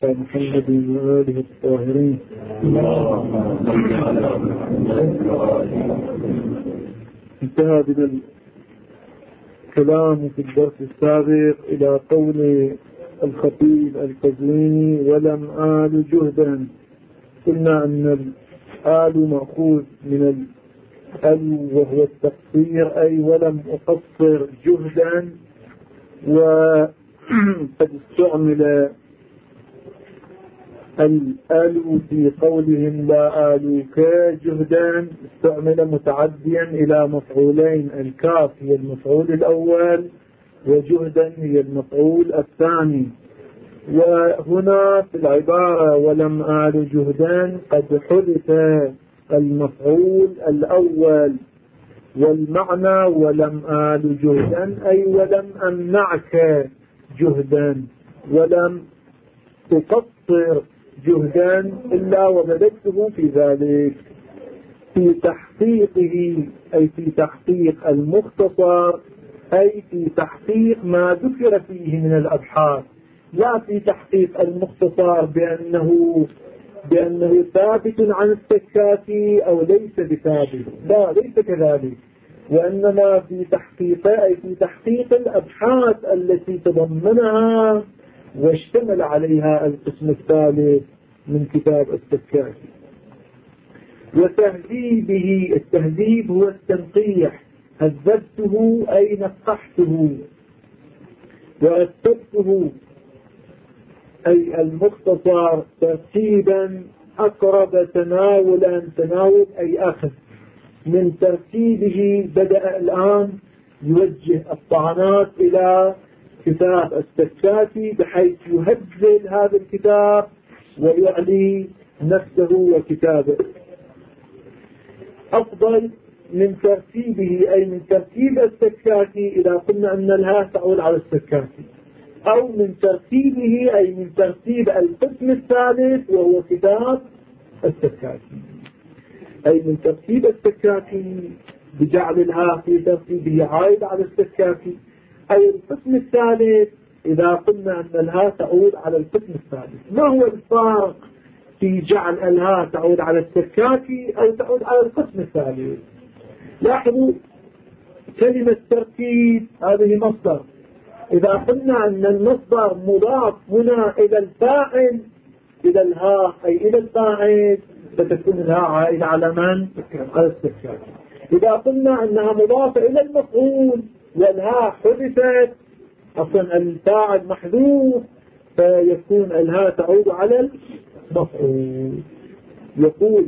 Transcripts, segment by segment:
محمد وآله الطاهرين. انتهى بنا الكلام في الدرس السابق إلى قول الخطيب القزويني ولم آل جهدا. قلنا أن الآل مأخوذ من الأل وهو التقصير، أي ولم أقصر جهدا. وقد استعمل الآل في قولهم لا آلوك جهدا، استعمل متعديا إلى مفعولين، الكاف هي المفعول الأول وجهدا هي المفعول الثاني. وهنا في العبارة ولم آل جهدا قد حذف المفعول الأول، والمعنى ولم آل جهدا أي ولم أمنعك جهدا، ولم تقصر جهدا إلا وبدأته في ذلك في تحقيقه، أي في تحقيق المختصر، أي في تحقيق ما ذكر فيه من الأبحاث، لا في تحقيق المختصر بأنه ثابت عن السكاتي أو ليس بثابت، لا ليس كذلك، وإنما في تحقيق، أي في تحقيق الأبحاث التي تضمنها واشتمل عليها القسم الثالث من كتاب السكاتي. وتهذيبه، التهذيب هو التنقيح، هذبته أي نقحته، ورتبته أي المختصر ترتيبا أقرب تناولا، تناول أي أخذ من ترتيبه. بدأ الآن يوجه الطعنات إلى كتاب السكاتي بحيث يهذب هذا الكتاب ويعلي نفسه وكتابه. أفضل من ترتيبه أي من ترتيب السكاتي إذا قلنا أن الهاء تعود على السكاتي، أو من ترتيبه أي من ترتيب القسم الثالث وهو كتاب السكاتي، أي من ترتيب السكاتي بجعل الهاء في ترتيبه عائد على السكاتي، أي القسم الثالث إذا قلنا أن الهاء تعود على القسم الثالث. ما هو الفرق في جعل الهاء تعود على السكاتي أو تعود على القسم الثالث؟ لاحظوا كلمة ترتيب هذه مصدر، إذا قلنا أن المصدر مضاف هنا إلى الفاعل إلى الهاء أي إلى الفاعل فتكون الهاء عائدة على من؟ على السكاتي. إذا قلنا أنها مضافة إلى المفعول والهاء حذفت، أصلا الفاعل محذوف، فيكون الهاء تعود على المفعول. يقول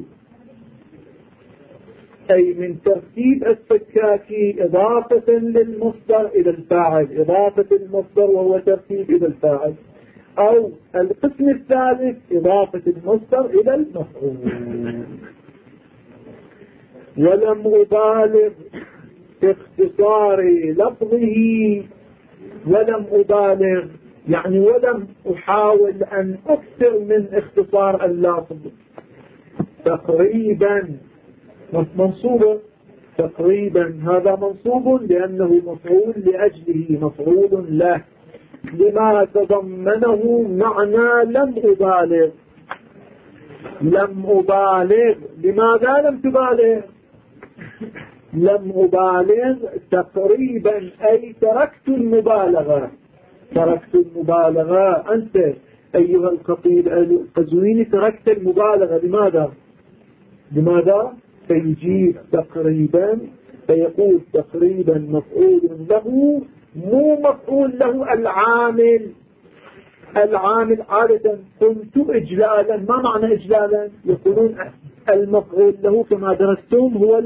أي من ترتيب السكاكي إضافة للمصدر إلى الفاعل، إضافة المصدر وهو ترتيب إلى الفاعل، أو القسم الثالث إضافة المصدر إلى المفعول. ولم أبالغ في اختصار لفظه، ولم أبالغ يعني ولم أحاول أن أكثر من اختصار اللفظ. تقريبا منصوب، تقريبا هذا منصوب لأنه مفعول لأجله، مفعول له لما تضمنه معنى لم أبالغ. لم أبالغ، لماذا لم تبالغ؟ لم أبالغ تقريبا أي تركت المبالغة، تركت المبالغة. أنت أيها الخطيب القزويني تركت المبالغة، لماذا؟ فيجيب تقريبا فيقول تقريبا مفعول له، مو مفعول له العامل. العامل عادة قلت إجلالا، ما معنى إجلالا؟ يقولون المفعول له كما درستم هو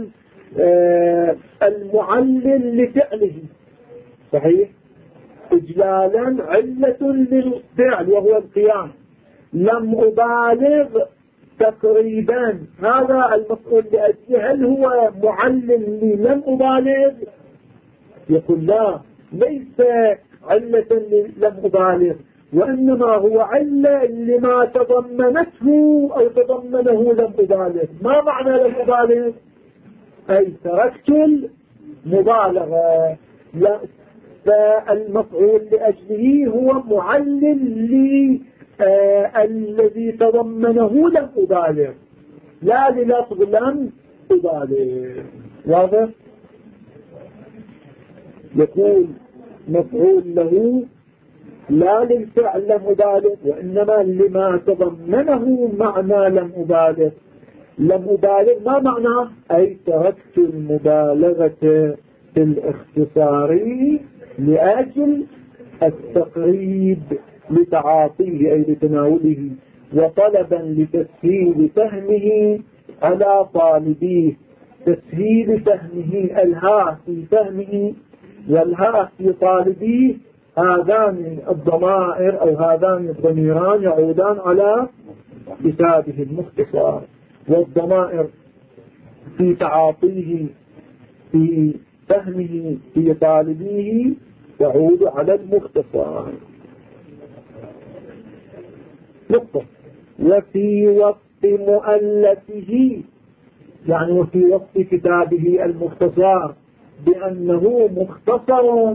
المعلل لفعله، صحيح؟ إجلالا علة للفعل وهو القيام. لم أبالغ تقريبا هذا المفعول لأجله، هل هو معلل للم أبالغ؟ يقول لا، ليس علة لم أبالغ، وإنما هو علة لما تضمنته أو تضمنه لم أبالغ. ما معنى لم أبالغ؟ أي تركت المبالغة. فالمفعول لأجله هو معلل الذي تضمنه لم أبالغ، لا للفظ لم أبالغ. واضح؟ يقول مفعول له لا للفعل لم أبالغ، وإنما لما تضمنه معنى لم أبالغ. لم أبالغ ما معناه؟ أي تركت المبالغة في الاختصار لأجل التقريب لتعاطيه أي لتناوله، وطلبا لتسهيل فهمه على طالبيه. تسهيل فهمه، الهاء في فهمه والهاء في طالبيه، هذان الضمائر أو هذان الضميران يعودان على كتابه المختصر، والضمائر في تعاطيه في فهمه في طالبيه يعود على المختصر. نقطة. وفي وقت مؤلفه، يعني وفي وقت كتابه المختصر، بأنه مختصر،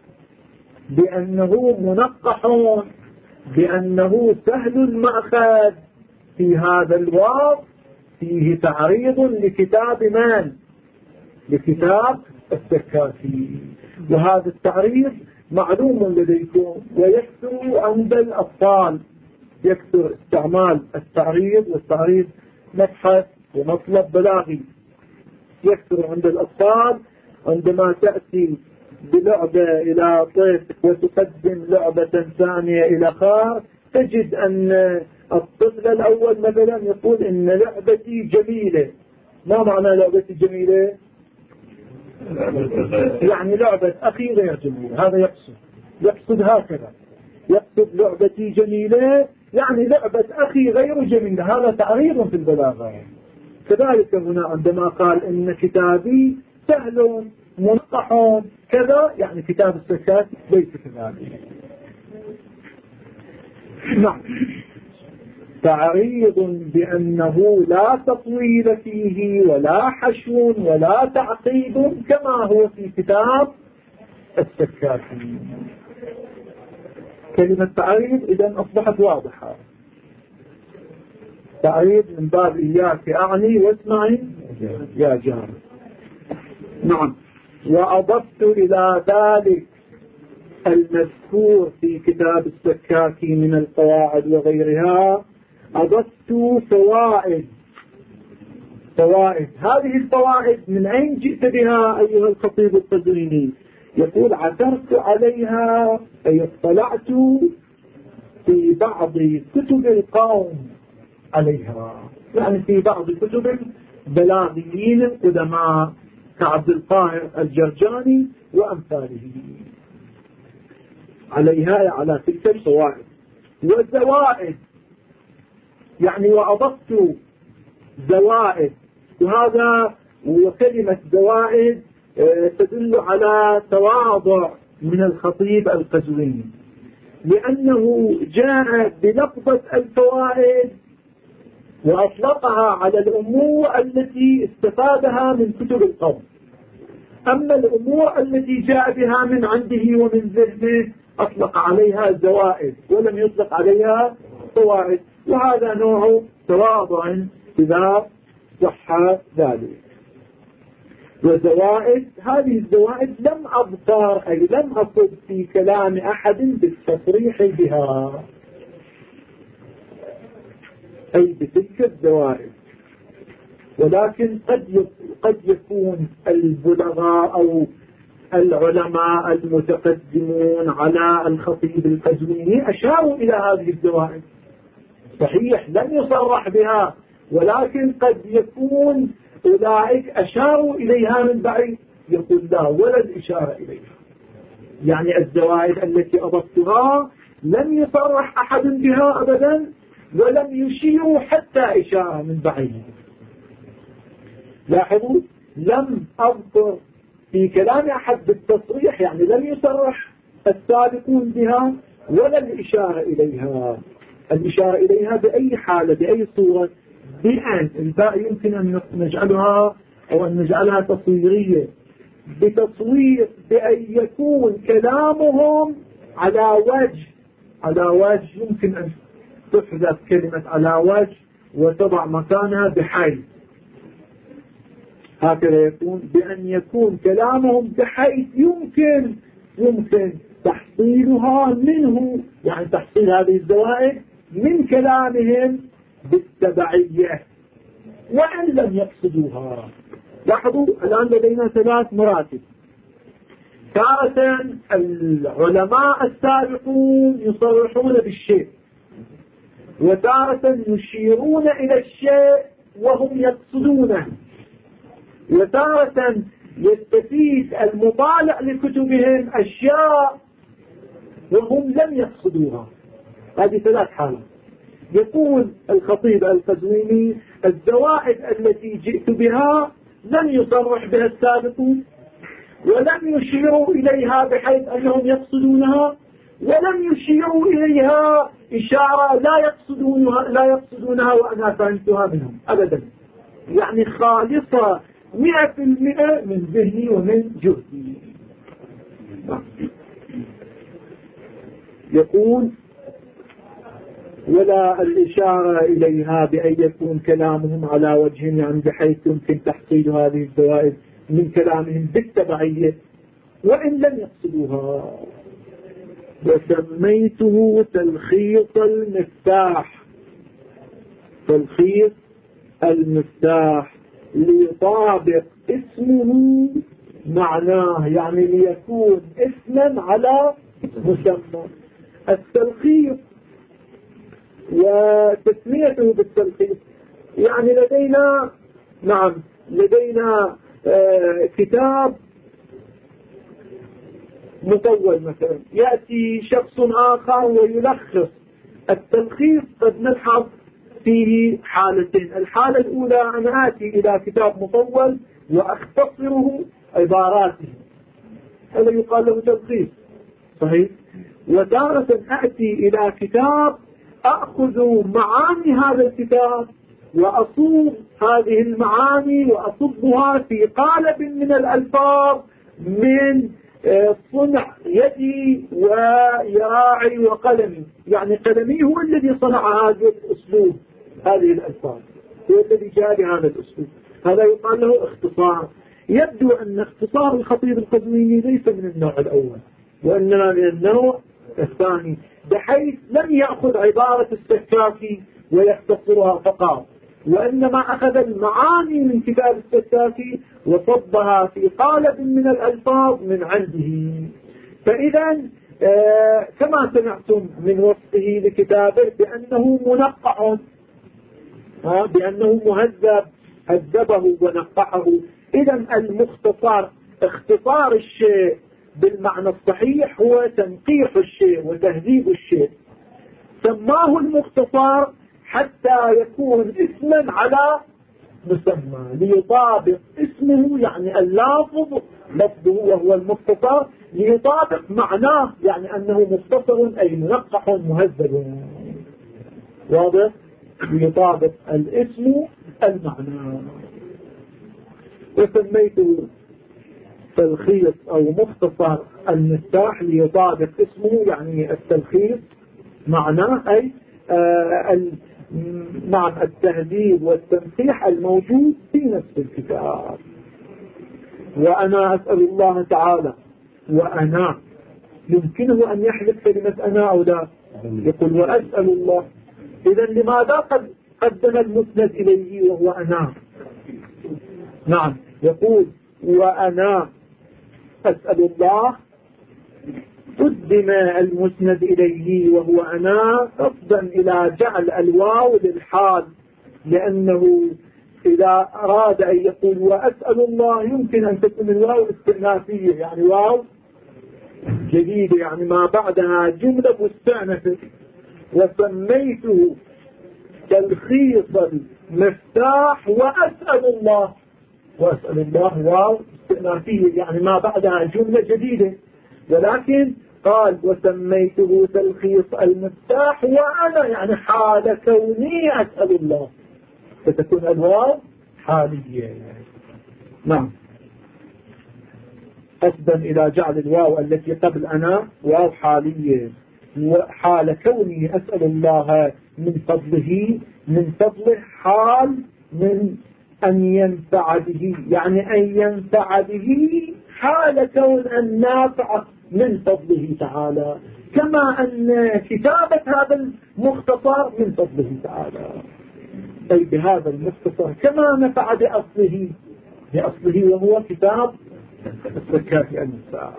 بأنه منقح، بأنه سهل المأخذ، في هذا الوقت فيه تعريض لكتاب من؟ لكتاب السكاكي. وهذا التعريض معلوم لديكم ويكثر عند الأطفال، يكثر استعمال التعريض، والتعريض مبحث ومطلب بلاغي. يكثر عند الأطفال عندما تأتي بلعبة إلى طفل وتقدم لعبة ثانية إلى آخر، تجد أن الطفل الأول مثلا يقول إن لعبتي جميلة. ما معنى لعبتي جميلة؟ يعني لعبة أخي غير جميلة، هذا يقصد هكذا، يقصد لعبتي جميلة يعني لعبة أخي غير جميلة. هذا تعريض في البلاغة. كذلك هنا عندما قال إن كتابي سهل منقح كذا، يعني كتاب السكاكي ليس كذلك. نعم. تعريض بأنه لا تطويل فيه ولا حشو ولا تعقيد كما هو في كتاب السكاكي. كلمة تعريض إذن أصبحت واضحة. تعريض من باب إياك أعني واسمعي يا جار. نعم. وأضفت إلى ذلك المذكور في كتاب السكاكي من القواعد وغيرها، أضفت فوائد. هذه الفوائد من أين جئت بها أيها الخطيب القزويني؟ يقول عثرت عليها أي اطلعت في بعض كتب القوم عليها، يعني في بعض كتب بلاغيين القدماء كعبد القاهر الجرجاني وأمثاله، عليها على تلك الفوائد. والزوائد يعني وأضفت زوائد، وكلمة زوائد تدل على تواضع من الخطيب القزويني، لأنه جاء بلفظة الفوائد وأطلقها على الأمور التي استفادها من كتب القوم. أما الأمور التي جاء بها من عنده ومن ذهنه أطلق عليها زوائد ولم يطلق عليها فوائد، وهذا نوع تواضع إذا صح ذلك. وزوائد، هذه الزوائد لم أذكر أي لم أصد في كلام أحد بالتصريح بها، أي بتلك الزوائد، ولكن قد يكون البلغاء أو العلماء المتقدمون على الخطيب القزويني أشاروا إلى هذه الزوائد، صحيح لم يصرح بها، ولكن قد يكون أولئك أشاروا إليها من بعيد. يقول لا ولا الإشارة إليها، يعني الزوائد التي أضفتها لم يصرح أحد بها أبدا، ولم يشيروا حتى إشارة من بعيد. لاحظوا، لم أذكر في كلام أحد بالتصريح، يعني لم يصرح السابقون بها ولا الإشارة إليها. الإشارة إليها بأي حالة بأي صورة؟ بأن الباء يمكن أن نجعلها أو أن نجعلها تصويرية، بتصوير بأن يكون كلامهم على وجه يمكن أن تحذف كلمة على وجه وتضع مكانها بحيث. هكذا يكون بأن يكون كلامهم بحيث يمكن تحصيلها منه، يعني تحصيل هذه الزوائد من كلامهم بالتبعية وإن لم يقصدوها. لاحظوا الآن لدينا 3 مراتب. تارة العلماء السابقون يصرحون بالشيء، وتارة يشيرون إلى الشيء وهم يقصدونه، وتارة يستفيد المطالع لكتبهم أشياء وهم لم يقصدوها. هذه 3 حالات. يقول الخطيب القزويني: الزوائد التي جئت بها لم يصرح بها السابقون، ولم يشيروا إليها بحيث أنهم يقصدونها، ولم يشيروا إليها إشارة لا يقصدونها وأنا فهمتها منهم أبدا، يعني خالصة 100% من ذهني ومن جهدي. يقول: ولا الإشارة إليها بأن يكون كلامهم على وجه، يعني بحيث يمكن تحصيل هذه الزوائد من كلامهم بالتبعية وإن لم يقصدوها. وسميته تلخيص المفتاح. تلخيص المفتاح ليطابق اسمه معناه، يعني ليكون اسما على مسمى. التلخيص وتسميته بالتلخيص، يعني لدينا كتاب مطول مثلا، يأتي شخص آخر ويلخص. التلخيص قد نلحظ فيه حالتين: الحالة الأولى أن آتي إلى كتاب مطول وأختصره عباراته، هذا يقال له تلخيص، صحيح. وتارة آتي إلى كتاب أخذ معاني هذا الكتاب وأصوب هذه المعاني وأصبها في قالب من الألفاظ من صنع يدي ويراعي وقلمي، يعني قلمي هو الذي صنع هذا الأسلوب، هذه الألفاظ هو الذي جاء بهذا الأسلوب. هذا يقال له اختصار. يبدو أن اختصار الخطيب القزويني ليس من النوع الأول، وإنما من النوع الثاني، بحيث لم يأخذ عبارة السكاكي ويختصرها فقط، وإنما أخذ المعاني من كتاب السكاكي وصبها في قالب من الألفاظ من عنده. فإذا كما سمعتم من وصفه لكتابه بأنه منقع، بأنه مهذب، هذبه ونقحه. إذا المختصر، اختصار الشيء بالمعنى الصحيح هو تنقيح الشيء وتهذيب الشيء. سماه المختصر حتى يكون اسما على مسمى، ليطابق اسمه، يعني اللافظ لفظه وهو المختصر، ليطابق معناه، يعني أنه مختصر أي منقح مهذب. واضح؟ ليطابق الاسم المعنى. وسميته تلخيص أو مختصر المفتاح ليطابق اسمه، يعني التلخيص معناه أي مع التهذيب والتنقيح الموجود في نفس الكتاب. وأنا أسأل الله تعالى، وأنا يمكنه أن يحذف كلمة أنا أو لا، يقول وأسأل الله. إذن لماذا قدم المسند إليه وهو أنا؟ نعم، يقول وأنا أسأل الله، قدم المسند إليه وهو أنا قصدا إلى جعل الواو للحال، لأنه إذا أراد أن يقول وأسأل الله يمكن أن تكون الواو استئنافية، يعني واو جديدة، يعني ما بعدها جملة مستأنفة. وسميته تلخيص المفتاح وأسأل الله. وأسأل الله واو استئنافية، يعني ما بعدها جملة جديدة، ولكن قال وسميته تلخيص المفتاح وأنا، يعني حال كوني أسأل الله، فتكون الواو حالية. نعم، قصدا إلى جعل الواو التي قبل أنا واو حالية، وحال كوني أسأل الله من فضله حال من أن ينفع به، يعني أن ينفع به حال كون النافع من فضله تعالى، كما أن كتابة هذا المختصر من فضله تعالى، أي بهذا المختصر كما نفع بأصله وهو كتاب الزكاة المفتاح،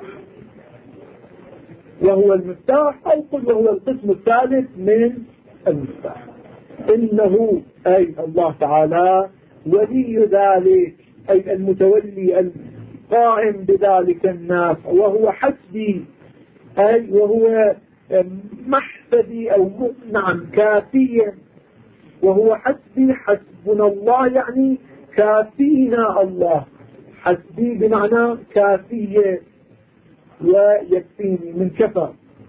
وهو المفتاح، أو قل وهو القسم الثالث من المفتاح. إنه أي الله تعالى ولي ذلك، أي المتولي القائم بذلك النافع، وهو حسبي، أي وهو محسبي أو نعم كافيا، وهو حسبي حسبنا الله يعني كافينا الله، حسبي بمعنى كافية ويكفيني من كفى،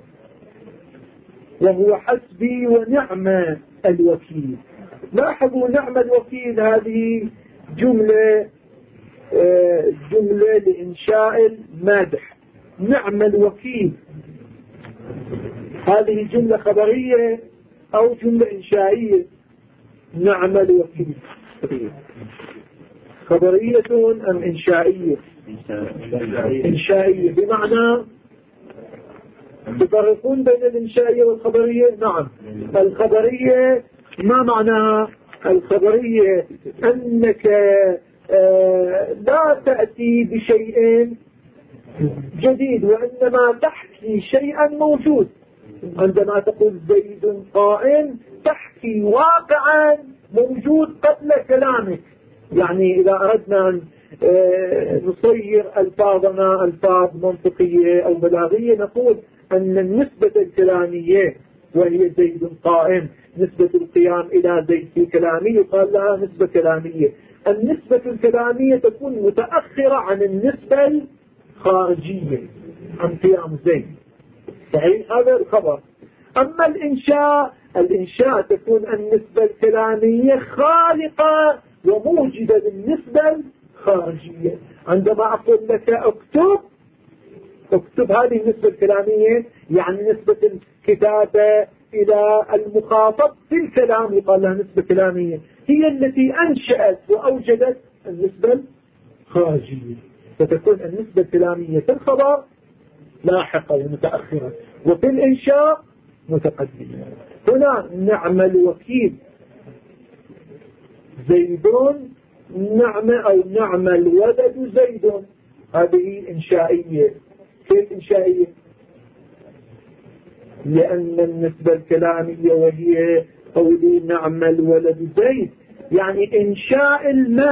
وهو حسبي ونعم الوكيل. لاحظوا نعم الوكيل هذه جملة لإنشاء المادح. نعم الوكيل هذه جملة خبرية أو جملة إنشائية؟ نعم الوكيل خبرية أم إنشائية؟ إنشائية، بمعنى تفرقون بين الإنشائية والخبرية؟ نعم. الخبرية ما معناها؟ الخبرية أنك لا تأتي بشيء جديد، وإنما تحكي شيئا موجود. عندما تقول زيد قائم تحكي واقعا موجود قبل كلامك. يعني إذا أردنا أن نصير ألفاظنا ألفاظ منطقية أو بلاغية، نقول أن النسبة الكلامية وهي زيد قائم، نسبة القيام إلى زيد في كلامي يقال لها نسبة كلامية. النسبة الكلامية تكون متأخرة عن النسبة الخارجية عن قيام زيد، صحيح؟ هذا الخبر. أما الإنشاء تكون النسبة الكلامية خالقة وموجدة للنسبة الخارجية. عندما أقول لك اكتب هذه النسبة الكلامية، يعني نسبة الكتابة إلى المخاطب في الكلام يقال لها نسبة كلامية، هي التي أنشأت وأوجدت النسبة الخارجية. فتكون النسبة الكلامية في الخبر لاحقة ومتأخرة، وفي الإنشاء متقدمة. هنا نعم الوكيل زيدون، نعم أو نعم الولد زيد، هذه إنشائية. كيف إنشائية؟ لأن النسبة الكلامية وهي قولي نعم الولد زيد، يعني إنشاء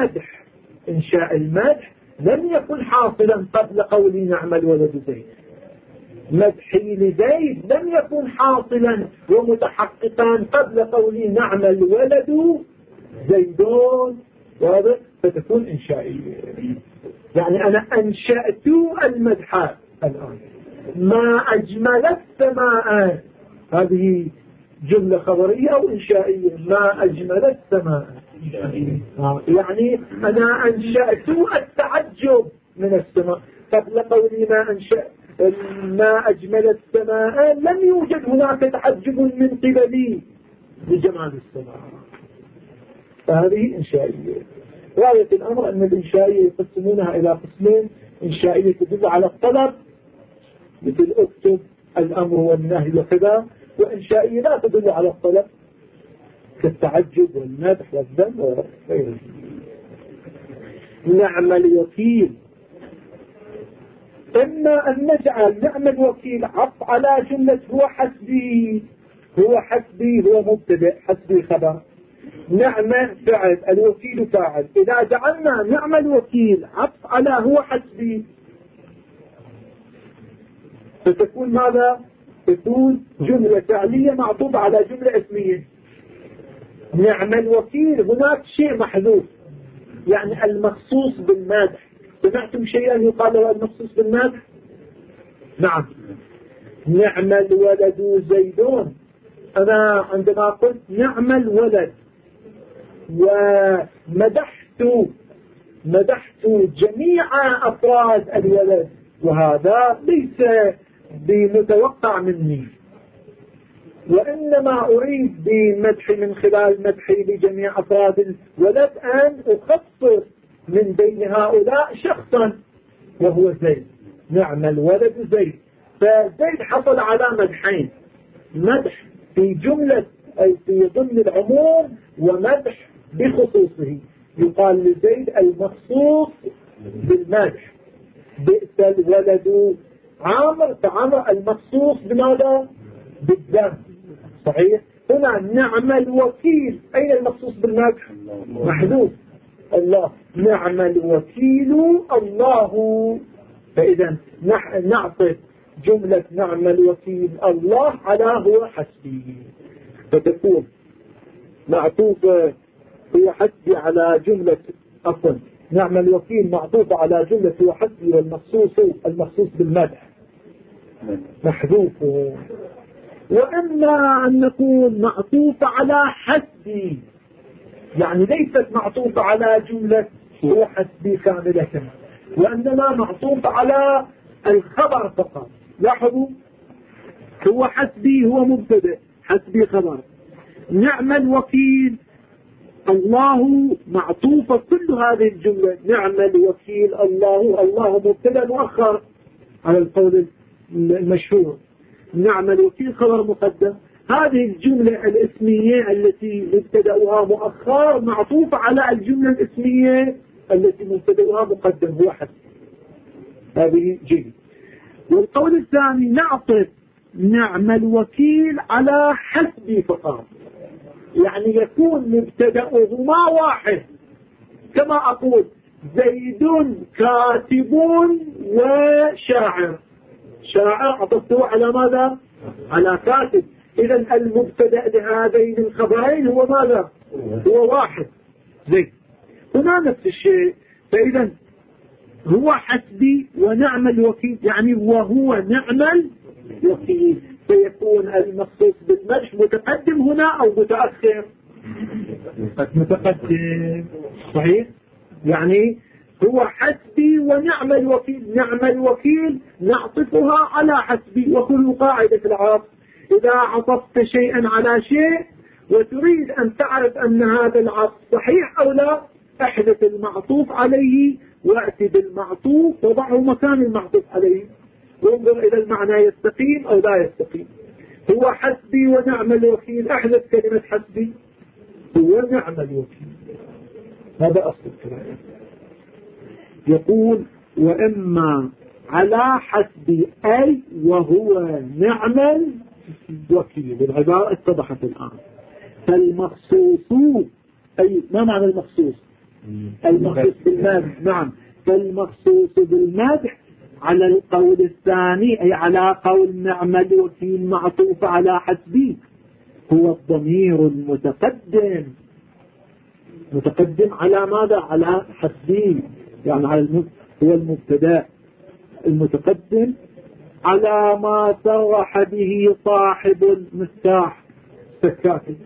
المدح لم يكن حاصلا قبل قولي نعم الولد زيد. مدحي لزيد لم يكن حاصلا ومتحققا قبل قولي نعم الولد زيدون، واضح؟ فتكون إنشائية. يعني أنا أنشأت المدح الآن. ما أجمل السماء، هذه جملة خبرية أو إنشائية؟ ما أجمل السماء، يعني أنا أنشأت التعجب من السماء قبل قولي ما أجمل السماء. لم يوجد هناك تعجب من قبلي لجمال السماء، فهذه إنشائية. غاية الأمر أن الإنشائية يقسمونها إلى قسمين: إنشائية تدل على الطلب مثل اكتب الأمر والنهي وكذا، وإنشائية لا تدل على الطلب كالتعجب والمدح والذم وغيره. نعم الوكيل، إما أن نجعل نعم الوكيل عطف على جملة هو حسبي هو مبتدأ، حسبي خبر، نعم فعل، الوكيل فاعل. إذا جعلنا نعم الوكيل عطف على هو حسبي فتكون ماذا؟ تكون جملة فعلية معطوفة على جملة اسمية. نعم الوكيل هناك شيء محذوف، يعني المخصوص بالمدح. سمعتم شيئا يقال له المخصوص بالمدح؟ نعم. نعم الولد زيدون، أنا عندما قلت نعم الولد ومدحت جميع أفراد الولد، وهذا ليس بمتوقع مني، وإنما أريد بمدح من خلال مدحي لجميع أفراد الولد أن أخصص من بين هؤلاء شخصا وهو زيد. نعم الولد زيد. فزيد حصل على مدحين، مدح في جملة أي في ضمن العموم ومدح بخصوصه. يقال لزيد المخصوص بالمدح، بئس الولد عامر، فعمر المخصوص بماذا؟ بالذم. صحيح. هنا نعم الوكيل، أين المخصوص بالمدح؟ محذوف الله. نعم الوكيل الله. فإذا نعطف جملة نعم الوكيل الله على هو حسبي، فتكون معطوفة هو حسبي على جملة نعم الوكيل معطوفة على جملة هو حسبي، والمخصوص بالمدح محذوف. وإما أن نكون معطوفة على حسبي، يعني ليست معطوفة على جملة هو حسبي كاملة، وإنما معطوفة على الخبر فقط. لاحظوا، هو حسبي هو مبتدأ، حسبي خبر. نعم الوكيل الله معطوفة كل هذه الجملة. نعم الوكيل الله مبتدأ مؤخر على القول المشهور. نعم الوكيل خبر مقدم. هذه الجملة الاسمية التي مبتدأها مؤخر معطوفة على الجملة الاسمية التي مبتدأها مقدم هو حسب. هذه جيد. والقول الثاني نعطف نعم الوكيل على حسبي فقط، يعني يكون مبتدأهما واحد. كما أقول زيد كاتب وشاعر، شاعر عطفته على ماذا؟ على كاتب. إذا المبتدأ لهذين الخبرين هو ماذا؟ هو واحد زيد. هنا نفس الشيء. فإذا هو حسبي ونعم الوكيل، يعني وهو نعم الوكيل، فيكون المخصوص بالمدح متقدم هنا أو متأخر؟ متقدم. صحيح. يعني هو حسبي ونعم الوكيل. نعم الوكيل نعطفها على حسبي. وكل قاعدة في العرب إذا عطفت شيئا على شيء وتريد أن تعرف أن هذا العطف صحيح أو لا، احذف المعطوف عليه وأتي بالمعطوف وضعه مكان المعطوف عليه وانظر إلى المعنى يستقيم أو لا يستقيم. هو حسبي ونعم الوكيل، احذف كلمة حسبي، هو نعم الوكيل. هذا أصل الكلام. يقول وإما على حسبي أي وهو نعم الوكيل. العبارة اتضحت الآن. فالمخصوص أي ما معنى المخصوص؟ المخصوص بالمدح. نعم. فالمخصوص بالمدح على القول الثاني أي على قول نعم الوكيل معطوف على حسبي هو الضمير المتقدم. متقدم على ماذا؟ على حسبي، يعني على هو المبتدا المتقدم على ما صرح به صاحب المفتاح السكاكي.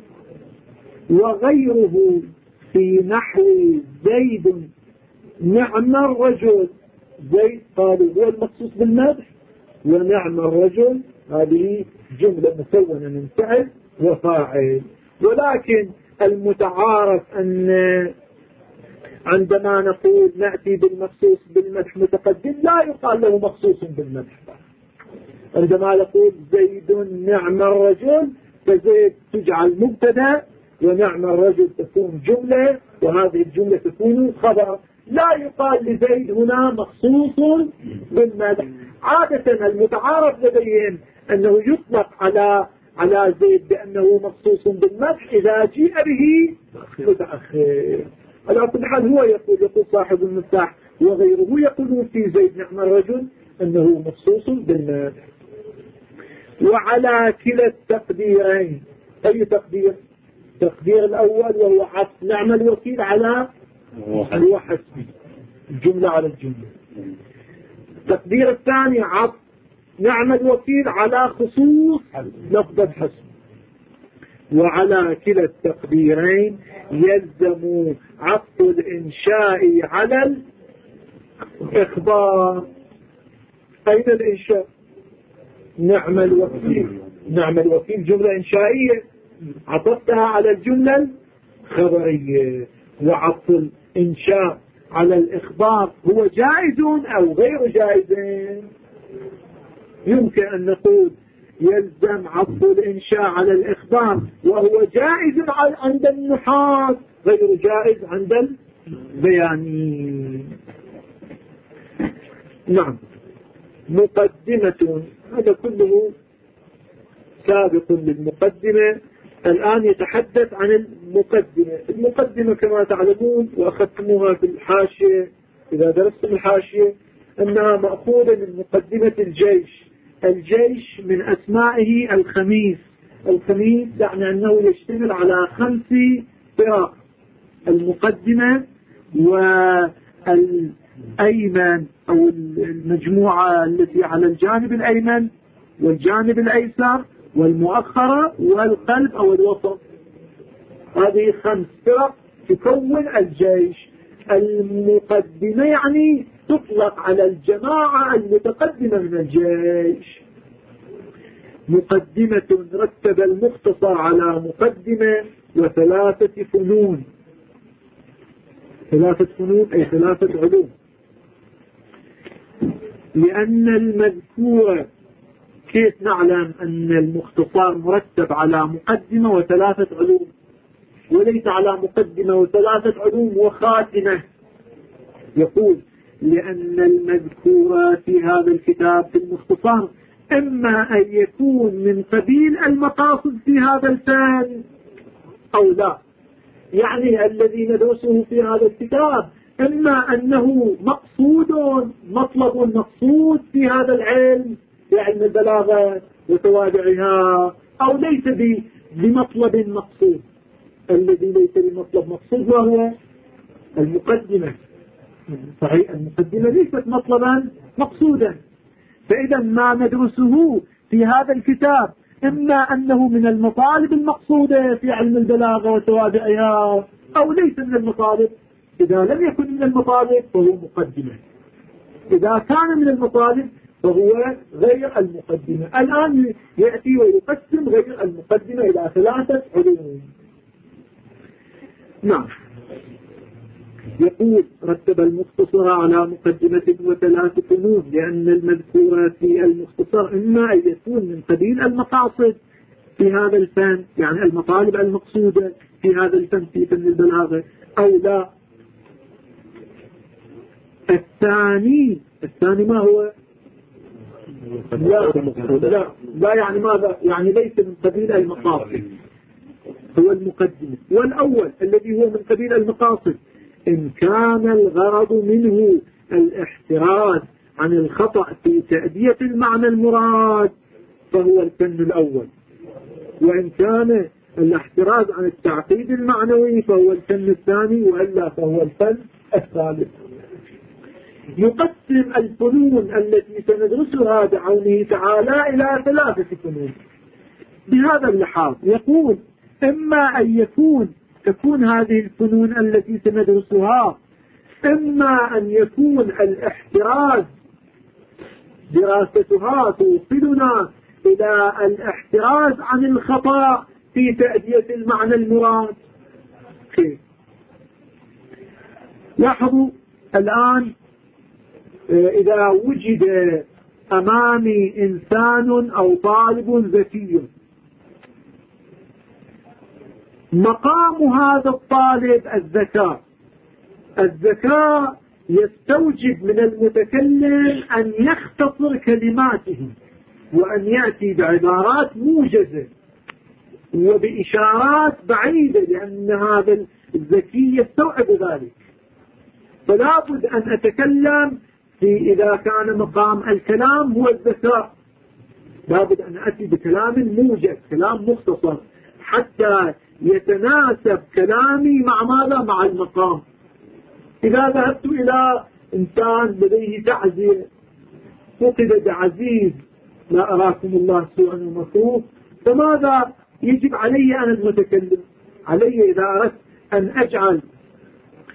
وغيره في نحو زيد نعم الرجل. زيد قالوا هو المخصوص بالمدح، ونعم الرجل هذه جملة مكونة من فعل وفاعل. ولكن المتعارف أن عندما نقول نأتي بالمخصوص بالمدح متقدم لا يقال له مخصوص بالمدح. عندما نقول زيد نعم الرجل فزيد تجعل مبتدا ونعم الرجل تكون جملة وهذه الجملة تكون خبر. لا يقال لزيد هنا مخصوص بالمدح. عادة المتعارف لديهم أنه يطلق على زيد بأنه مخصوص بالمدح إذا جيء به متأخر. على كل حال هو يقول صاحب المفتاح وغيره يقولون في زيد نعم الرجل أنه مخصوص بالمدح. وعلى كلا التقديرين. أي تقدير؟ التقدير الأول وهو عطف نعم الوكيل على هو حسبي، الجملة على الجملة. التقدير الثاني عطف نعم الوكيل على خصوص لفظة حسب. وعلى كلا التقديرين يلزم عطف الإنشاء على الإخبار. أين الإنشاء؟ نعم الوكيل نعم الوكيل جملة إنشائية عطفتها على الجملة الخبرية، وعطف الإنشاء على الإخبار هو جائز أو غير جائز؟ يمكن أن نقول يلزم عطف الإنشاء على الإخبار وهو جائز عند النحاة غير جائز عند البيانيين. نعم. مقدمة، هذا كله سابق للمقدمة. الآن يتحدث عن المقدمة. المقدمة كما تعلمون وأخذتموها في الحاشية إذا درستم الحاشية أنها مأخوذة من مقدمة الجيش. الجيش من أسمائه الخميس. الخميس يعني أنه يشتمل على 5 فرق: المقدمة والأيمن أو المجموعة التي على الجانب الأيمن والجانب الأيسر والمؤخرة والقلب أو الوسط. هذه 5 فرق تكون الجيش. المقدمة يعني تطلق على الجماعة المتقدمة من الجيش. مقدمة رتب المختصر على مقدمة و3 فنون. 3 فنون أي 3 علوم، لأن المذكور كيف نعلم أن المختصر مرتب على مقدمة و3 علوم وليس على مقدمة و3 علوم وخاتمة؟ يقول لأن المذكور في هذا الكتاب في المختصر إما أن يكون من قبيل المقاصد في هذا الفن أو لا. يعني الذي ندرسه في هذا الكتاب إما أنه مقصود مطلب مقصود في هذا العلم، في علم البلاغة وتوابعها، أو ليس بمطلب مقصود. الذي ليس بمطلب مقصود وهو المقدمة. صحيح المقدمة ليست مطلبا مقصودا. فإذا ما ندرسه في هذا الكتاب إما أنه من المطالب المقصودة في علم البلاغة وتوابعها أو ليس من المطالب. إذا لم يكن من المطالب فهو مقدمة، إذا كان من المطالب فهو غير المقدمة. الآن يأتي ويقسم غير المقدمة إلى 3 علوم. نعم. يقول رتب المختصر على مقدمة و3 فنون، لأن المذكور في المختصر إما أن يكون من قبيل المقاصد في هذا الفن، يعني المطالب المقصودة في هذا الفن في فن البلاغة، أو لا. الثاني ما هو؟ لا يعني ماذا؟ يعني ليس من قبيل المقاصد، هو المقدمة. والأول الذي هو من قبيل المقاصد إن كان الغرض منه الاحتراز عن الخطأ في تأدية المعنى المراد فهو الفن الأول، وإن كان الاحتراز عن التعقيد المعنوي فهو الفن الثاني، وإلا فهو الفن الثالث. يقسم الفنون التي سندرسها بعونه تعالى إلى 3 فنون بهذا اللحاظ. يقول إما أن تكون هذه الفنون التي سندرسها إما أن يكون الاحتراز دراستها توصلنا إلى الاحتراز عن الخطأ في تأدية المعنى المراد. لاحظوا الآن إذا وجد أمامي إنسان أو طالب ذكي، مقام هذا الطالب الذكاء يستوجب من المتكلم أن يختصر كلماته وأن يأتي بعبارات موجزة وبإشارات بعيدة، لأن هذا الذكي يستوعب ذلك. فلا بد أن أتكلم إذا كان مقام الكلام هو الذكاء، لا بد أن أتي بكلام موجز، كلام مختصر، حتى يتناسب كلامي مع ماذا؟ مع المقام. إذا ذهبت إلى إنسان لديه تعزية، فقد بعزيز لا أراكم الله سوءا ومكروه، فماذا يجب علي أنا المتكلم؟ علي إذا أردت أن أجعل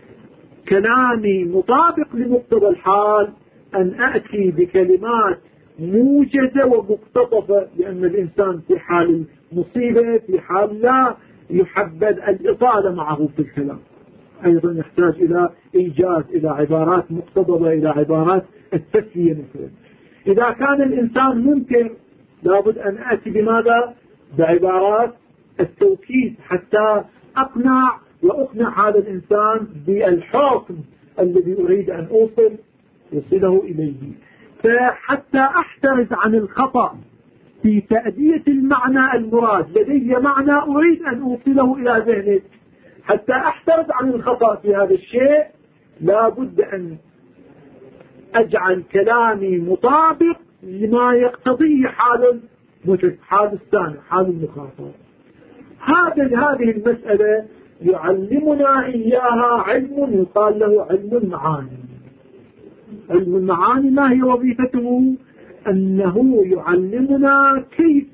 كلامي مطابق لمقتضى الحال أن أأتي بكلمات موجزة ومقتطفة، لأن الإنسان في حال المصيبة في حال لا يحبذ الإطالة معه في الكلام، أيضا يحتاج إلى إيجاز، إلى عبارات مقتضبة، إلى عبارات التسلية مثلا. إذا كان الإنسان منكر لابد أن أتي بماذا؟ بعبارات التوكيد حتى أقنع وأقنع هذا الإنسان بالحكم الذي أريد أن أوصله إليه. فحتى أحترز عن الخطأ في تأدية المعنى المراد، لدي معنى أريد أن أوصله إلى ذهنك، حتى أحترز عن الخطأ في هذا الشيء لابد أن أجعل كلامي مطابق لما يقتضيه حال الثاني، حال المخاطب. هذه المسألة يعلمنا إياها علم يقال له علم المعاني. علم المعاني ما هي وظيفته؟ أنه يعلمنا كيف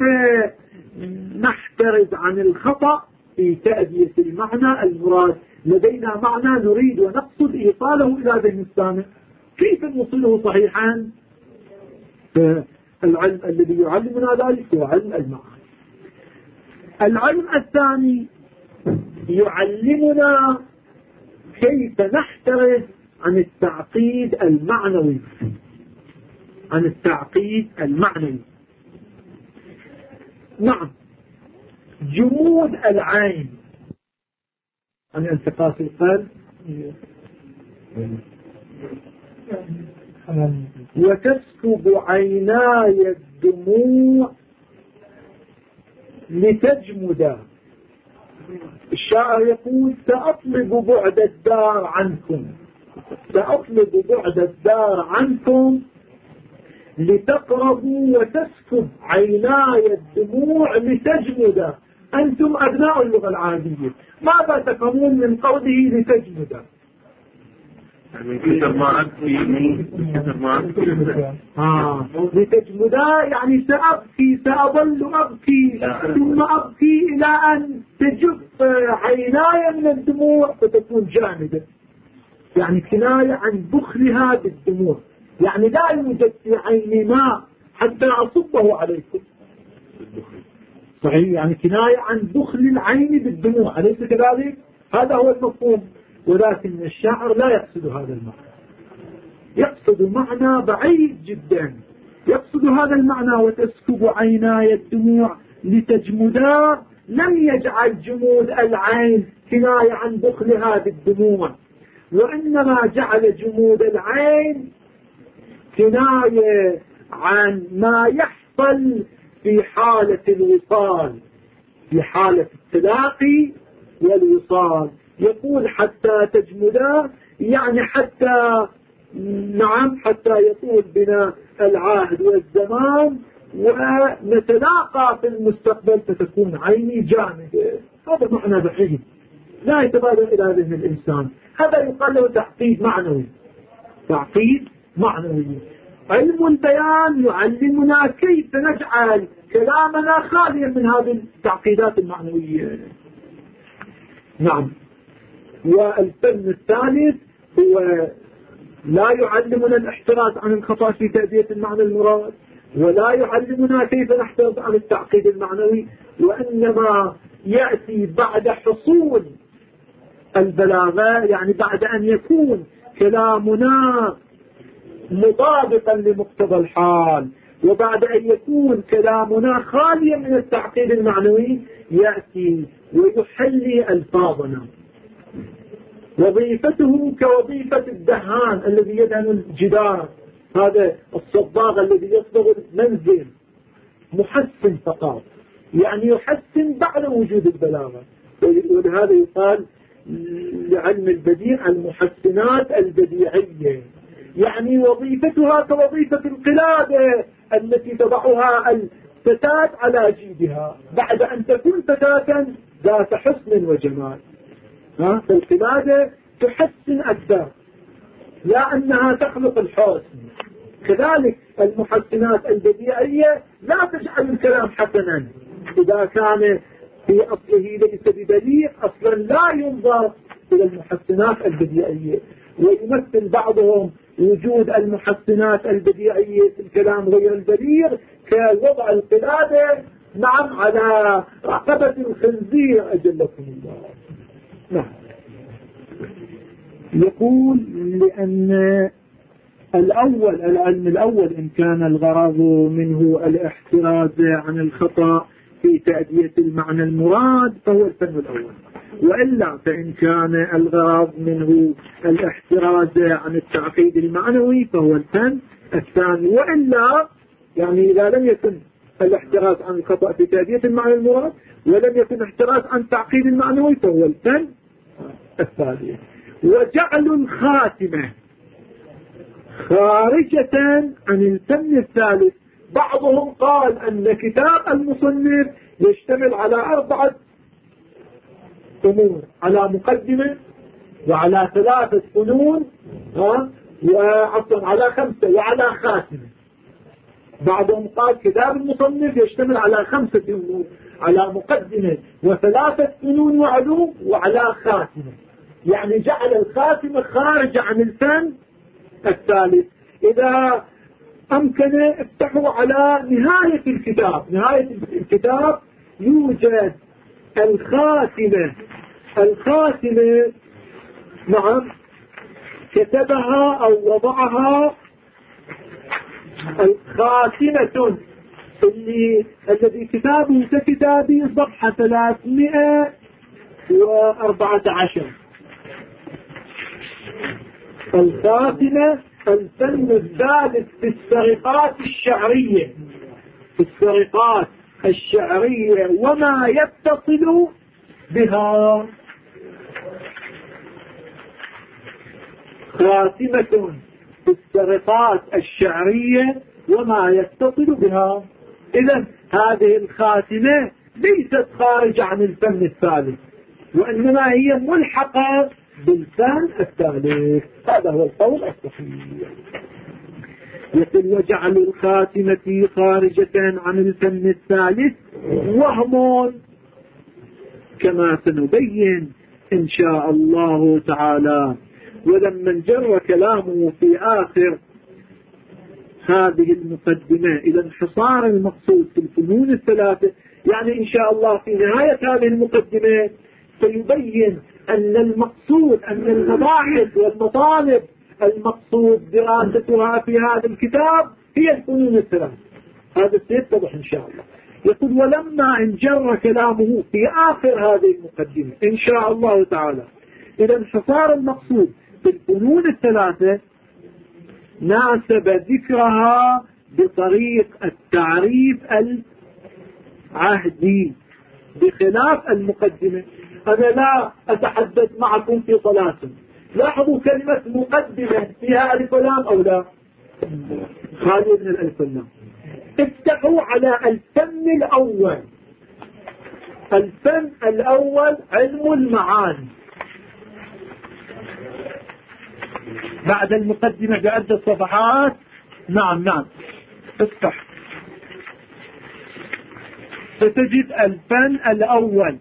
نحترز عن الخطأ في تأدية المعنى المراد. لدينا معنى نريد ونقصد إيصاله إلى ذهن السامع، كيف نوصله صحيحا؟ فالعلم الذي يعلمنا ذلك هو علم المعاني. العلم الثاني يعلمنا كيف نحترز عن التعقيد المعنوي. عن التعقيد المعنوي. نعم، جمود العين عن انتقاص القلب وتسكب عيناي الدموع لتجمدا. الشاعر يقول سأطلب بعد الدار عنكم، سأطلب بعد الدار عنكم لتقربوا وتسكب عيناي الدموع لتجمدا. أنتم أبناء اللغة العربية، ماذا تفهمون من قوله لتجمدا؟ من كثر ما أبكي، من كثر ما أبكي. لتجمدا يعني سأبكي، سأظل أبكي ثم أبكي إلى أن تجف عيناي من الدموع فتكون جامدة. يعني كناية عن بخلها بالدموع، يعني لا يوجد في عيني ماء حتى أصبه عليكم. صحيح، يعني كناية عن بخل العين بالدموع، أليس كذلك؟ هذا هو المفهوم. ولكن الشاعر لا يقصد هذا المعنى، يقصد معنى بعيد جدا. يقصد هذا المعنى وتسكب عيناي الدموع لتجمدا، لم يجعل جمود العين كناية عن بخلها بالدموع، وإنما جعل جمود العين كناية عن ما يحصل في حالة الوصال، في حالة التلاقي والوصال. يقول حتى تجمدا يعني حتى، نعم، حتى يطول بنا العهد والزمان ونتلاقى في المستقبل فتكون عيني جامدة. هذا معنى بعيد لا يتبادر إلى ذهن الإنسان. هذا يقال له تعقيد معنوي. تعقيد معنوي. علم البيان يعلمنا كيف نجعل كلامنا خاليا من هذه التعقيدات المعنوية. نعم. والفن الثالث هو لا يعلمنا الاحتراز عن الخطأ في تأدية المعنى المراد، ولا يعلمنا كيف نحترز عن التعقيد المعنوي، وإنما يأتي بعد حصول البلاغة، يعني بعد أن يكون كلامنا مطابقا لمقتضى الحال، وبعد أن يكون كلامنا خاليا من التعقيد المعنوي يأتي ويحلي ألفاظنا. وظيفته كوظيفة الدهان الذي يدهن الجدار، هذا الصباغ الذي يصبغ المنزل، محسن فقط، يعني يحسن بعد وجود البلاغة. ولهذا يقال لعلم البديع المحسنات البديعية، يعني وظيفتها كوظيفة القلادة التي تضعها الفتاة على جيدها بعد أن تكون فتاة ذات حسن وجمال. فالقلادة تحسن أكثر، لا أنها تخلق الحسن. كذلك المحسنات البديعية لا تجعل الكلام حسنا إذا كان في أصله ليس ببليغ، أصلا لا ينظر إلى المحسنات البديعية. ويمثل بعضهم وجود المحسنات البديعية في الكلام غير البليغ كوضع القلادة نعم على رقبة الخنزير أجلكم الله. نعم. يقول لأن العلم الأول إن كان الغرض منه الاحتراز عن الخطأ في تأدية المعنى المراد فهو الفن الأول، وإلا فإن كان الغرض منه الاحتراز عن التعقيد المعنوي فهو الفن الثاني، وإلا يعني إذا لم يكن الاحتراز عن الخطأ في تأدية المعنى المراد ولم يكن احتراز عن التعقيد المعنوي فهو الفن الثاني. وجعل الخاتمة خارجة عن الفن الثالث، بعضهم قال أن كتاب المصنف يشتمل على 4 أمور، على مقدمة وعلى 3 فنون وعطا على 5 وعلى خاتمة. بعضهم قال كتاب المصنف يشتمل على 5 أمور، على مقدمة و3 فنون وعلوم وعلى خاتمة، يعني جعل الخاتمة خارجة عن الفن الثالث. إذا أمكن افتحوا على نهاية الكتاب، نهاية الكتاب يوجد الخاتمة نعم كتبها أو وضعها الخاتمة الذي كتابه ككتابي صفحة 314. الخاتمة الفن الثالث في السرقات الشعرية وما يتصل بها. خاتمة في السرقات الشعرية وما يتصل بها. إذن هذه الخاتمة ليست خارجة عن الفن الثالث، وإنما هي ملحقة بالفن الثالث. هذا هو القول الصحيح. يقول وجعل الخاتمة خارجة عن الفن الثالث وهم كما سنبين إن شاء الله تعالى. ولما انجر كلامه في آخر هذه المقدمة إلى انحصار المقصود في الفنون الثلاثة، يعني إن شاء الله في نهاية هذه المقدمة سيبين أن المقصود أن المباحث والمطالب المقصود دراستها في هذا الكتاب هي الفنون الثلاثة. هذا سيتضح إن شاء الله. يقول ولما انجر كلامه في آخر هذه المقدمة إن شاء الله تعالى إلى انحصار المقصود في الفنون الثلاثة، ناسب ذكرها بطريق التعريف العهدي بخلاف المقدمة. أنا لا أتحدث معكم في صلاة، لاحظوا كلمة مقدمة فيها ألف ولام أو لا؟ خالي من الألف واللام. افتحوا على الفن الأول. الفن الأول علم المعاني، بعد المقدمة بعدة صفحات. نعم افتح ستجد الفن الأول.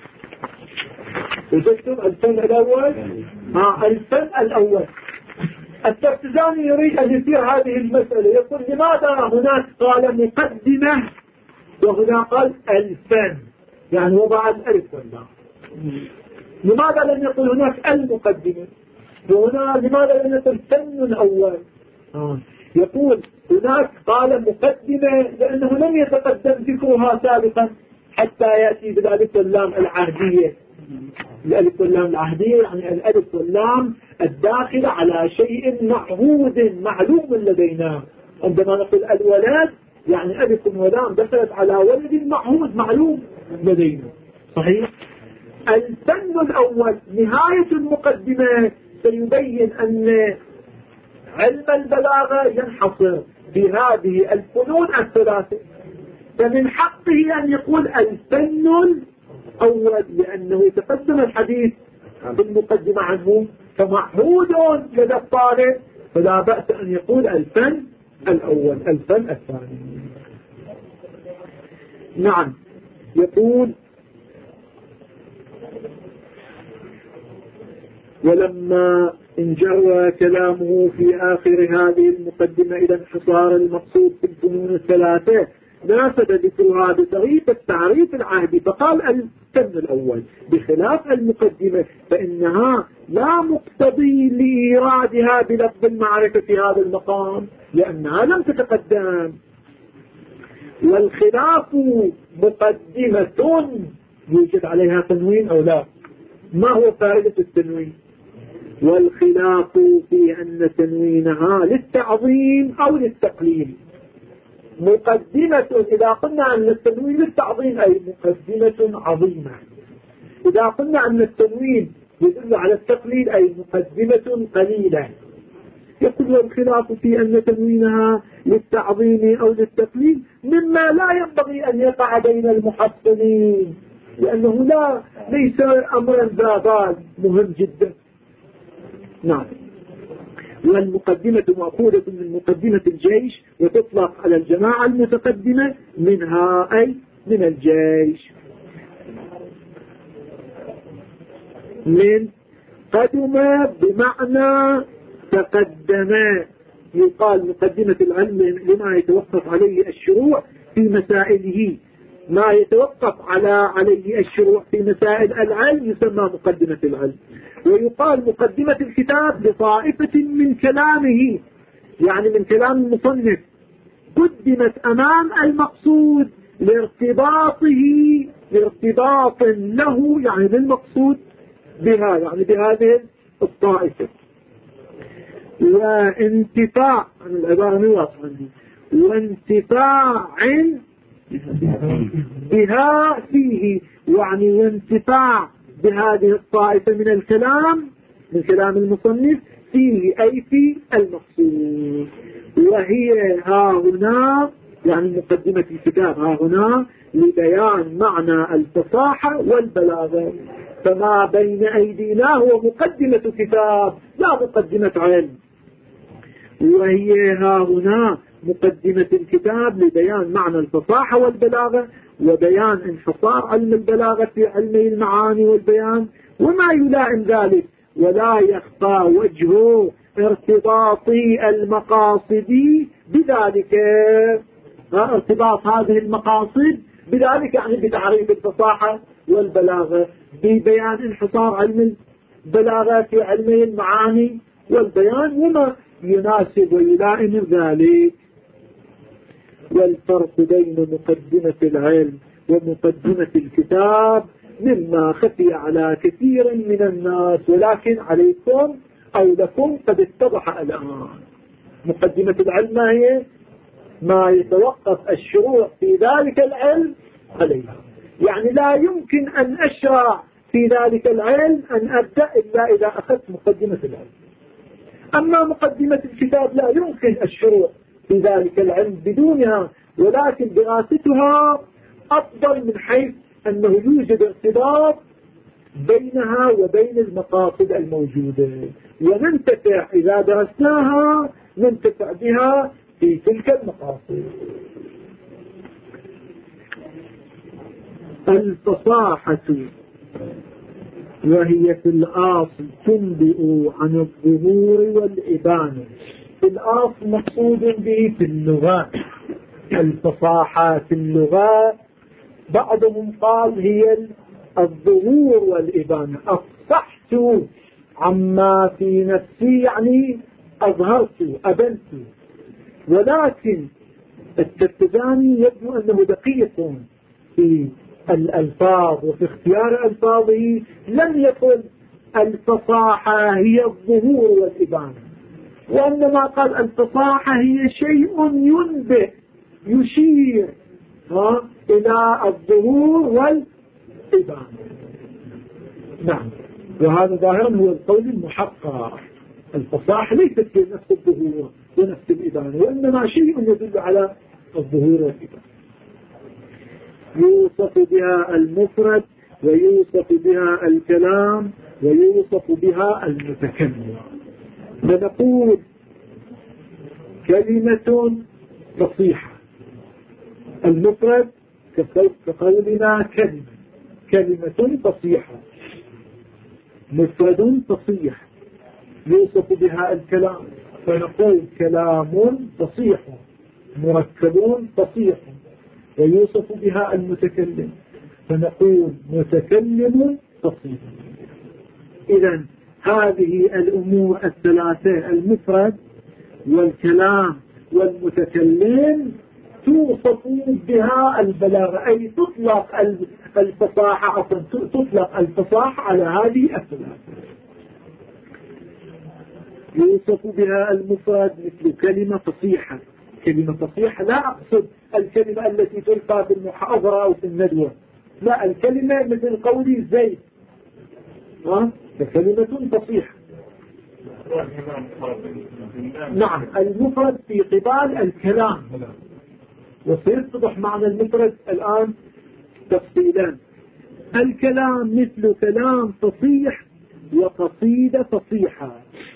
وجدتم الفن الأول؟ الفن الأول. الترتزاني يريد أن يثير هذه المسألة، يقول لماذا هناك قال مقدمة وهنا قال الفن، يعني وضع الألف واللام. لماذا لم يقل هناك المقدمة وهنا لماذا لم يقل فن الأول؟ يقول هناك قال مقدمة لأنه لم يتقدم ذكرها سابقا حتى يأتي بالألف واللام العهدية. الألف واللام العهدية يعني الألف واللام الداخل على شيء معهود معلوم لدينا. عندما نقول الولد يعني ألف ولام دخلت على ولد معهود معلوم لدينا، صحيح؟ الفن الأول نهاية المقدمة سيبين أن علم البلاغة ينحصر في هذه الفنون الثلاثة، فمن حقه أن يقول الفن الأول لأنه يتقدم الحديث بالمقدمة عنه فمعهود لدى الطالب، فلا بأس أن يقول الفن الأول الفن الثاني. نعم. يقول ولما إن جرى كلامه في آخر هذه المقدمة إلى انحصار المقصود في الفنون الثلاثة ناسب ذكرها بطريقة تعريف العهد، فقال الفن الأول بخلاف المقدمة فإنها لا مقتضي لإيرادها بلفظ المعرفة في هذا المقام لأنها لم تتقدم. والخلاف مقدمة يوجد عليها تنوين أو لا؟ ما هو فائدة التنوين؟ والخلاف في أن تنوينها للتعظيم أو للتقليل. مقدمة إذا قلنا أن التنوين للتعظيم أي مقدمة عظيمة، إذا قلنا أن التنوين يدل على التقليل أي مقدمة قليلة. يقول والخلاف في أن تنوينها للتعظيم أو للتقليل مما لا ينبغي أن يقع بين المحصلين لأنه ليس أمرا ذا بال مهم جدا. نعم. والمقدمة مأخوذة من مقدمة الجيش وتطلق على الجماعة المتقدمة منها أي من الجيش. من قدم بمعنى تقدم، يقال مقدمة العلم لما يتوقف عليه الشروع في مسائله، ما يتوقف عليه الشروع في مسائل العلم يسمى مقدمة العلم. ويقال مقدمة الكتاب لطائفة من كلامه، يعني من كلام المصنف قدمت أمام المقصود لارتباط له يعني للمقصود بها، يعني بهذه الطائفة. وانتفاع عن العبارة من واضحة وانتفاع بها فيه، يعني وانتفاع بهذه الطائفة من الكلام من كلام المصنف فيه أي في المقصود. وهي ها هنا يعني مقدمة الكتاب ها هنا لبيان معنى الفصاحة والبلاغة، فما بين أيدينا هو مقدمة كتاب لا مقدمة علم. وهي ها هنا مقدمة الكتاب لبيان معنى الفصاحة والبلاغة وبيان انحصار علم البلاغة في علمي المعاني والبيان وما يلائم ذلك، ولا يخفى وجه ارتباط المقاصد بذلك. ارتباط هذه المقاصد بذلك يعني بتعريف الفصاحة والبلاغة، ببيان انحصار علم البلاغة في علمي المعاني والبيان وما يناسب ويلائم ذلك. والفرق بين مقدمة العلم ومقدمة الكتاب مما خفي على كثير من الناس ولكن عليكم أو لكم قد اتضح الآن. مقدمة العلم ما هي؟ ما يتوقف الشروع في ذلك العلم عليها، يعني لا يمكن أن أشرع في ذلك العلم أن أبدأ إلا إذا أخذت مقدمة العلم. أما مقدمة الكتاب لا يمكن الشروع في ذلك العلم بدونها، ولكن دراستها أفضل من حيث أنه يوجد ارتباط بينها وبين المقاصد الموجودة، وننتفع إذا درسناها ننتفع بها في تلك المقاصد. الفصاحة وهي في الأصل تنبئ عن الظهور والإبانة. في الأصل مقصود به في اللغة الفصاحة في اللغة، بعضهم قال هي الظهور والإبانة. أفصحت عما في نفسي يعني أظهرت أبنت، ولكن التفتزاني يبدو أنه دقيق في الألفاظ وفي اختيار ألفاظه، لم يقل الفصاحة هي الظهور والإبانة، وإنما قال الفصاحة هي شيء ينبئ يشير إلى الظهور والإبانة. نعم، وهذا ظاهرا هو القول المحقق. الفصاحة ليست في نفس الظهور ونفس الإبانة، وإنما شيء يدل على الظهور والإبانة. يوصف بها المفرد ويوصف بها الكلام ويوصف بها المتكلم. فنقول كلمة فصيحة، المفرد كقولنا كلمة فصيحة، مفرد فصيح. يوصف بها الكلام فنقول كلام فصيح مركب فصيح. ويوصف بها المتكلم فنقول متكلم فصيح. إذن هذه الأمور الثلاثة المفرد والكلام والمتكلم توصف بها البلاغة، أي تطلق الفصاحة تطلق الفصاحة على هذه الثلاثة. يوصف بها المفرد مثل كلمة فصيحة. كلمة فصيحة لا أقصد الكلمة التي تلقى في المحاضرة أو في الندوة، لا، الكلمة مثل قولي زيد كلمة فصيحة. نعم، المفرد في قبال الكلام، وسيتضح معنى المفرد الآن تفصيلا. الكلام مثل كلام فصيح وقصيدة فصيحة.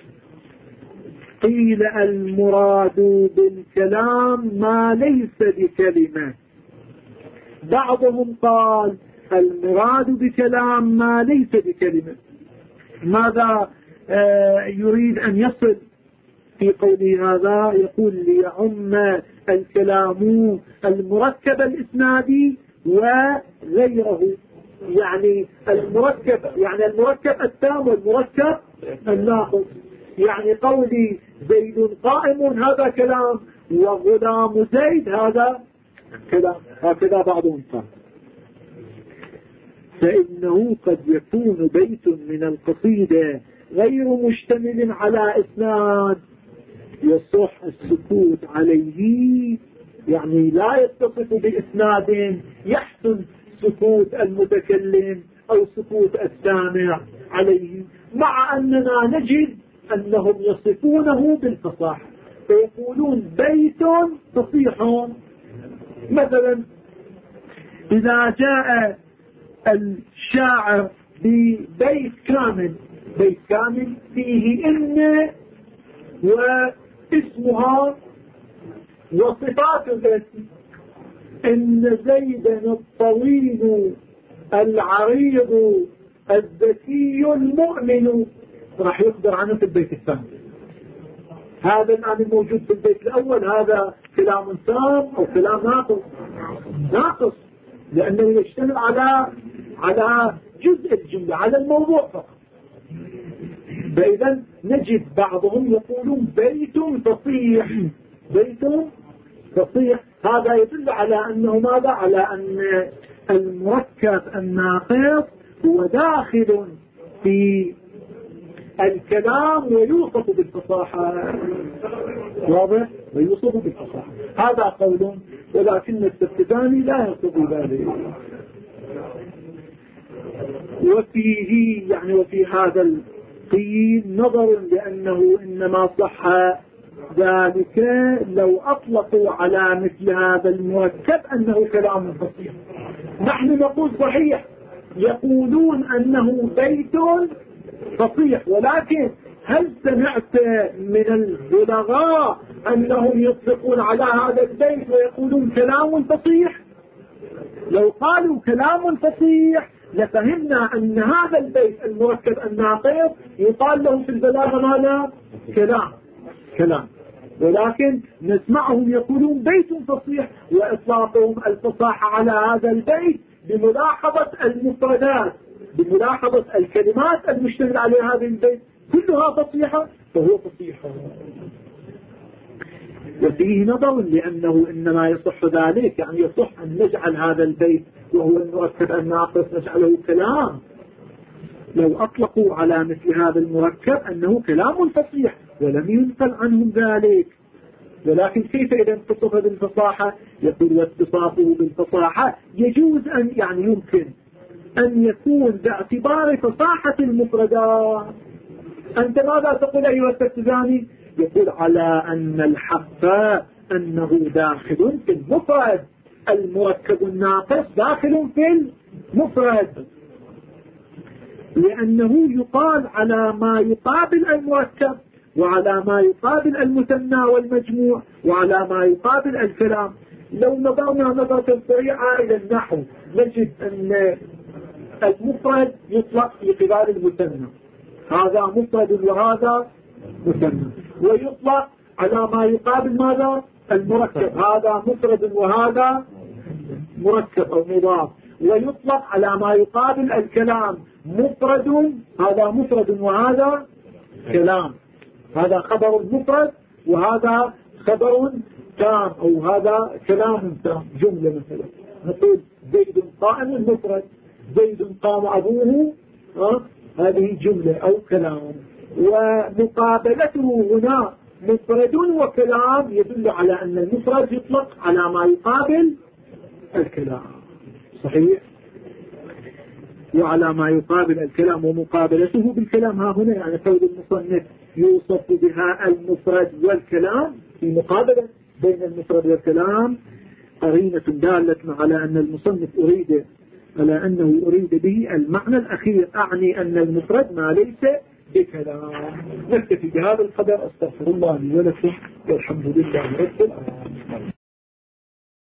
قيل المراد بالكلام ما ليس بكلمة. بعضهم قال المراد بكلام ما ليس بكلمة. ماذا يريد أن يصل في قوله هذا؟ يقول ليعم الكلام المركب الإسنادي وغيره، يعني المركب التام والمركب الناقص. يعني قولي زيد قائم هذا كلام، وغلام زيد هذا كلام، هكذا بعضهم قال. فإنه قد يكون بيت من القصيدة غير مشتمل على إسناد يصح السكوت عليه، يعني لا يتصف بإسناد يحسن سكوت المتكلم أو سكوت السامع عليه، مع أننا نجد أنهم يصفونه بالفصاحة فيقولون بيت فصيح. مثلا إذا جاء الشاعر ببيت كامل، بيت كامل فيه إن واسمها وصفات الاسم، إن زيدا الطويل العريض الذكي المؤمن، راح يخبر عنه في البيت الثاني. هذا الآن الموجود في البيت الأول هذا كلام تام أو كلام ناقص، لأنه يشتمل على جزء الجملة، على الموضوع فقط. فإذا نجد بعضهم يقولون بيت فصيح، بيت فصيح. هذا يدل على أنه ماذا؟ على أن المركب الناقص هو داخل في الكلام ويوصف بالفصاحة. واضح؟ ويوصف بالفصاحة. هذا قول، ولكن السبتداني لا يقصد ذلك. وفيه يعني وفي هذا القيل نظر، لأنه إنما صح ذلك لو أطلقوا على مثل هذا المركب أنه كلام فصيح. نحن نقول صحيح، يقولون أنه بيت فصيح، ولكن هل سمعت من البلغاء أنهم يطلقون على هذا البيت ويقولون كلام فصيح؟ لو قالوا كلام فصيح لفهمنا أن هذا البيت المركب الناقص يقال له في البلاغة ماذا؟ كلام. ولكن نسمعهم يقولون بيت فصيح، وإطلاقهم الفصاحة على هذا البيت بملاحظة المفردات، بملاحظة الكلمات المشتمل عليها هذا البيت كلها فصيحة، فهو فصيح. وفيه نظر، لأنه إنما يصح ذلك، يعني يصح أن نجعل هذا البيت وهو المركب الناقص نجعله كلام لو أطلقوا على مثل هذا المركب أنه كلام فصيح ولم ينقل عنهم ذلك. ولكن كيف إذا اتصف بالفصاحة؟ يقول واتصافه بالفصاحة يجوز أن يعني يمكن أن يكون باعتبار فصاحة المفردات. أنت ماذا تقول أيها السبتزاني؟ يقول على أن الحق أنه داخل في المفرد، المركب الناقص داخل في المفرد، لأنه يقال على ما يقابل المركب وعلى ما يقابل المثنى والمجموع وعلى ما يقابل الكلام. لو نظرنا نظرة سريعة إلى النحو نجد أن المفرد يطلق في قبال المثنى، هذا مفرد وهذا مثنى. ويطلق على ما يقابل ماذا؟ المركب، هذا مفرد وهذا مركب أو مضاف. ويطلق على ما يقابل الكلام مفرد، هذا مفرد وهذا كلام، هذا خبر مفرد وهذا خبر تام، أو هذا كلام تام، جملة مثلا نقول زيد قائم مفرد، زيد قام أبوه، هذه جملة أو كلام. ومقابلته هنا مفرد وكلام يدل على أن المفرد يطلق على ما يقابل الكلام، صحيح؟ وعلى ما يقابل الكلام ومقابلته بالكلام. ها هنا يعني قول المصنف يوصف بها المفرد والكلام في مقابلة بين المفرد والكلام قرينة دالة على أن المصنف أريد به المعنى الأخير، أعني أن المفرد ما ليس بكلام. نكتفي بهذا القدر. أستغفر الله لي ولكم والحمد لله رب العالمين.